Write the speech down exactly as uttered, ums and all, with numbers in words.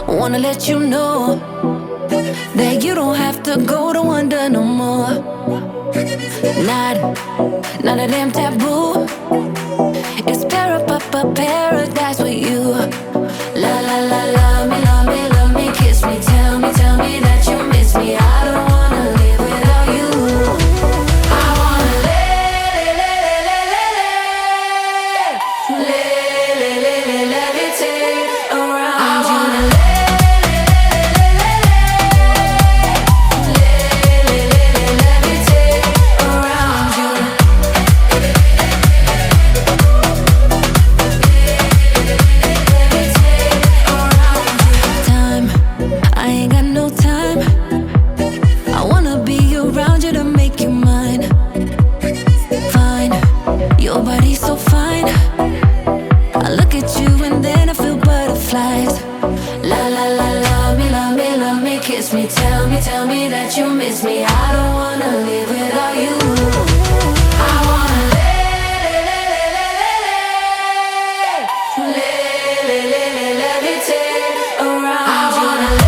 Wanna let you know that you don't have to go to wonder no more. Not, not a damn taboo. It's para pa pa paradise with you. La la la, love me, love me, love me, kiss me, tell me, tell me that you miss me. I don't wanna live without you. I wanna let, let, let, let, let, let, let, let, let, let it take around. I wanna let. Your body's so fine. I look at you and then I feel butterflies. La la la, love me, love me, love me, kiss me, tell me, tell me that you miss me. I don't wanna live without you. I wanna let, let, let, let, let, let, let, let, let, let it take around. I wanna let.